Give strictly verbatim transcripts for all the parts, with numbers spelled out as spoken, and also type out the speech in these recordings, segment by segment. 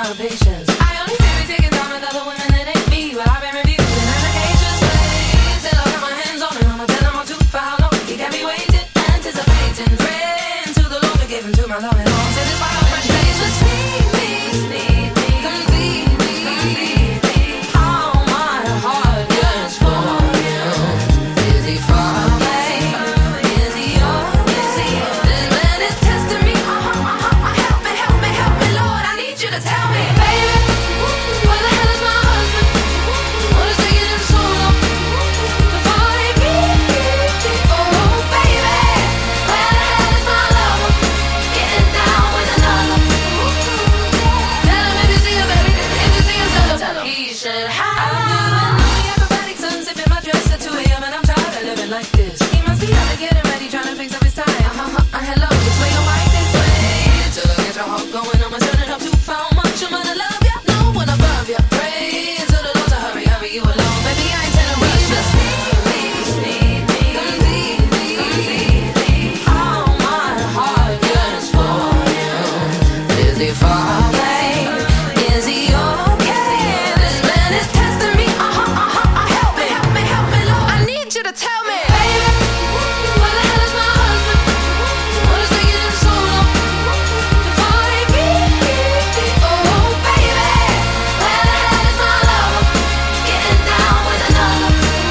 lot of patience. I only feel me taking down with other women that ain't me, but I've been refusing applications. Wait till I got my hands on him, I'ma tell him I'll do for how long. He got me waiting, anticipating, praying to the Lord to give him to my love and all. Said this why I'm frustrated. Just need me, need me, complete me, complete me. How my heart yearns for you. Is he far away? Is he yours? Is he yours? This man is testing me. Uh-huh, uh-huh. Help me, help me, help me, Lord. I need you to tell me, baby, where the hell is my husband? What is taking him so long to find me? Oh, baby, where the hell is my lover? Getting down with another. Tell him if you see him, baby. If you see him, tell him, tell him. He should have. I'm doing the acrobatic sunset in my dress at two a.m. and I'm tired of living like this. He must be out to get him ready, trying to fix up his tie. Uh-huh, uh, hello, this way, don't like this way. Till I get your heart going, I'ma turn it up to how much I'm gonna love ya. No one above ya. Pray to the Lord to hurry, hurry you along. Baby, I ain't telling rush. Just need me, need me, complete me, complete me. How my heart yearns for you. Is he far away? Is he okay? This man is testing me. Uh-huh, uh-huh. Help me, help me, help me, Lord. I need you to tell me, baby, where the hell is my husband? What is taking him so long to find me? Oh, baby, where the hell is my lover? Getting down with another.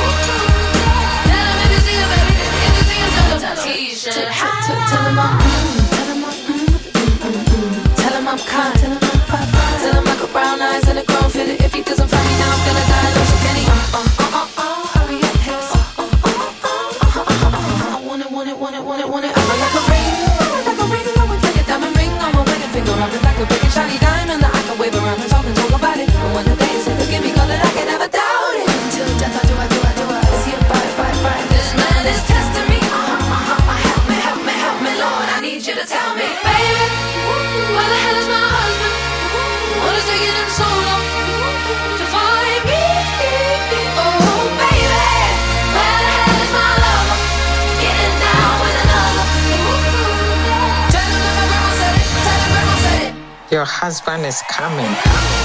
Tell him if you see him, baby. If you see him, tell him, tell him. He should have. Tell him I'm, mm, tell him I'm, mm, mm, mm, mm. Tell him I'm kind. Tell him I'm fine, fine. Tell him I got brown eyes and a grown fitted. If he doesn't find me now, I'm gonna die alone. So can he? Uh, uh, uh, uh, uh, hurry up, his. Uh, uh, uh, uh, uh, uh, uh, uh, I want it, want it, want it, want it, want it. I'm like a ring, I'm like a ring. I would like a diamond ring on my wedding finger. I'm like a big and shiny diamond that I can wave around and talk and talk about it. And one of the days, forgive me, cause that I can never doubt it. Until death, I do, I do, I do. I is he a bite, bite, bite? This man is testing me. Uh-huh, uh-huh. Help me, help me, help me, Lord. I need you to tell me, baby, where the hell is my husband? What is taking him so long to find me? Oh, baby, where the hell is my lover? Getting down with another. Tell him that my grandma said it. Tell him grandma said it. Your husband is coming.